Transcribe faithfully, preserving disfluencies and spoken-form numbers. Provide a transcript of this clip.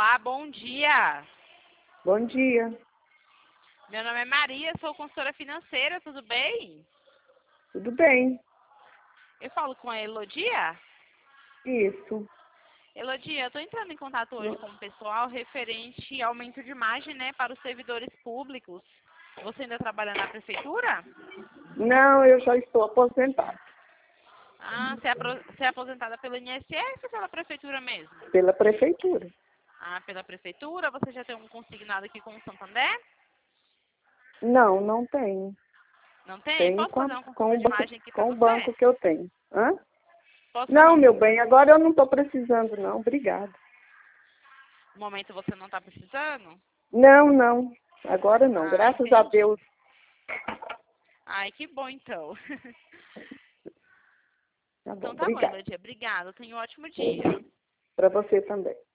Olá, bom dia. Bom dia. Meu nome é Maria, sou consultora financeira, tudo bem? Tudo bem? Eu falo com a Elodia? Isso. Elodia, eu estou entrando em contato hoje com o pessoal referente ao aumento de margem, né, para os servidores públicos. Você ainda trabalha na prefeitura? Não, eu já estou aposentada. Ah, você é, apro- você é aposentada pelo I N S S ou pela prefeitura mesmo? Pela prefeitura. Ah, pela prefeitura. Você já tem um consignado aqui com o Santander? Não, não tenho. Não tem? Tenho Posso com, a- fazer uma com, consulta o, de ba- imagem aqui para com o você? banco que eu tenho. Hã? Posso fazer Não, uma meu consulta? bem, agora eu não estou precisando, não. Obrigada. No momento você não está precisando? Não, não. Agora não. Ah, Graças a entendi. Deus. Ai, que bom então. Tá bom, Então tá bom, obrigada. Elodia. Obrigada. Tenha um ótimo dia. Para você também.